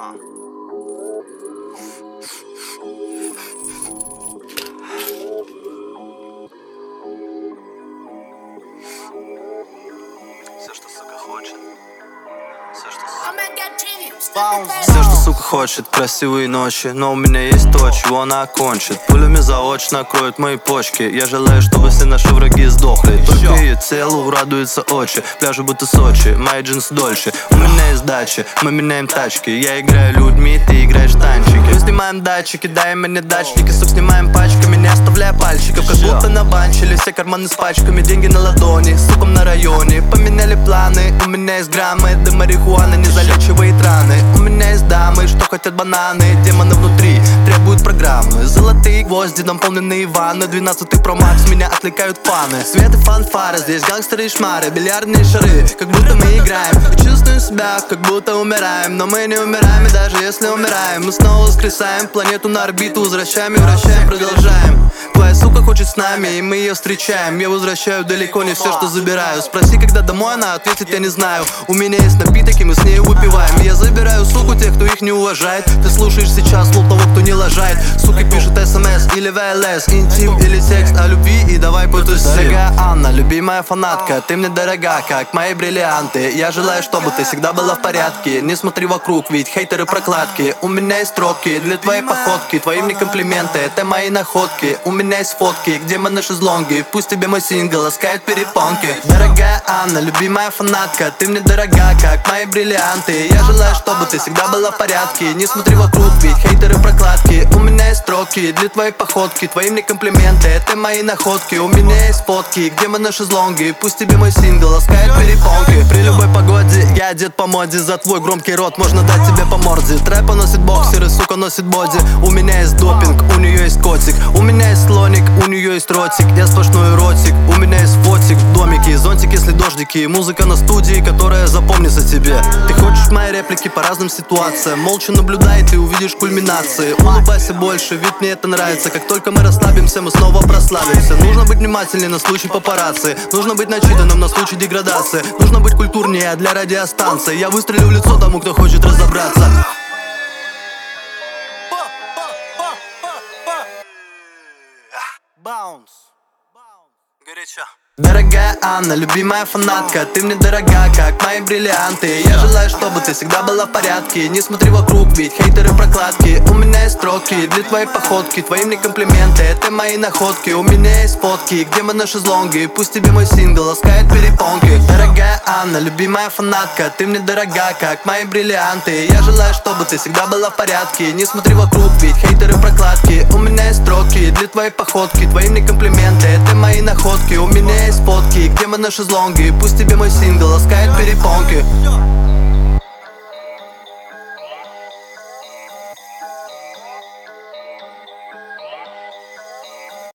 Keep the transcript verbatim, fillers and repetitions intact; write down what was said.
Все, что, сука, хочет. Все, что, Все, что, сука, хочет, красивые ночи. Но у меня есть то, чего она окончит. Пулями заочно кроют мои почки. Я желаю, чтобы все наши враги сдохли. Только ее телу радуются очи. Пляжи будто Сочи, мои джинсы дольше. У меня есть дача, мы меняем тачки. Я играю людьми, ты играешь танчики. Мы снимаем датчики, дай мне дачники. Сук, снимаем пачками, не оставляя пальчиков. Как будто набанчили, все карманы с пачками. Деньги на ладони, суком на районе. Поменяли планы, у меня есть граммы. Да марихуана не залечивает раны. У меня есть дамы, что хотят бананы. Демоны внутри требуют программы. Золотые гвозди, наполненные ванны. Двенадцатый Pro Max, меня отвлекают фаны. Свет и фанфары, здесь гангстеры и шмары. Бильярдные шары, как будто мы играем. И чувствуем себя, как будто умираем. Но мы не умираем, и даже если умираем, мы снова воскресаем планету на орбиту. Возвращаем и вращаем, продолжаем. Твоя сука хочет с нами, и мы ее встречаем. Я возвращаю далеко не все, что забираю. Спроси, когда домой, она ответит, я не знаю. У меня есть напиток, и мы с ней выпиваем. Я забираю, суку, тех, кто их не уважает. Ты слушаешь сейчас слов того, кто не лажает. Сука пишет смс или ви эл эс, интим или текст о любви, и давай потусим. Дорогая Анна, любимая фанатка, ты мне дорога, как мои бриллианты. Я желаю, чтобы ты всегда была в порядке. Не смотри вокруг, ведь хейтеры прокладки. У меня есть строки для твоей походки. Твои мне комплименты, это мои находки. У меня есть фотки, где мы на шезлонге. Пусть тебе мой сингл ласкает перепонки. Дорогая Анна, любимая фанатка, ты мне дорога, как мои бриллианты. Я желаю, чтобы ты всегда была в порядке. Не смотри вокруг, ведь хейтеры прокладки. У меня есть строки для твоей походки. Твои мне комплименты, это мои находки. У меня есть фотки, где мы на шезлонге. Пусть тебе мой сингл ласкает перепонки. При любой погоде я одет по моде. За твой громкий рот можно дать тебе по морде. Трэпа носит боксеры, сука носит боди. У меня есть допинг, у нее есть котик. У меня есть слоник, у нее есть ротик. Я сплошной ротик, у меня есть фотик в домике. Зонтик, если дождики. Музыка на студии, которая запомнится тебе. Ты хочешь мои реплики по разным ситуациям. Молча наблюдай, ты увидишь кульминации. Улыбайся больше, ведь мне это нравится. Как только мы расслабимся, мы снова прославимся. Нужно быть внимательнее на случай папарацци. Нужно быть начитанным на случай деградации. Нужно быть культурнее для радиостанции. Я выстрелю в лицо тому, кто хочет разобраться. Баунс. Горячо. Дорогая Анна, любимая фанатка, ты мне дорога, как мои бриллианты. Я желаю, чтобы ты всегда была в порядке. Не смотри вокруг, ведь хейтеры прокладки. У меня есть строки для твоей походки. Твои мне комплименты, это мои находки. У меня есть фотки, где мы на шезлонге. Пусть тебе мой сингл ласкает перепонки. Дорогая Анна, любимая фанатка, ты мне дорога, как мои бриллианты. Я желаю, чтобы ты всегда была в порядке. Не смотри вокруг, ведь хейтеры прокладки. У меня есть строки для твоей походки. Твои мне комплименты, это мои находки. У меня есть фотки, где мы на шезлонге. Пусть тебе мой сингл ласкает перепонки.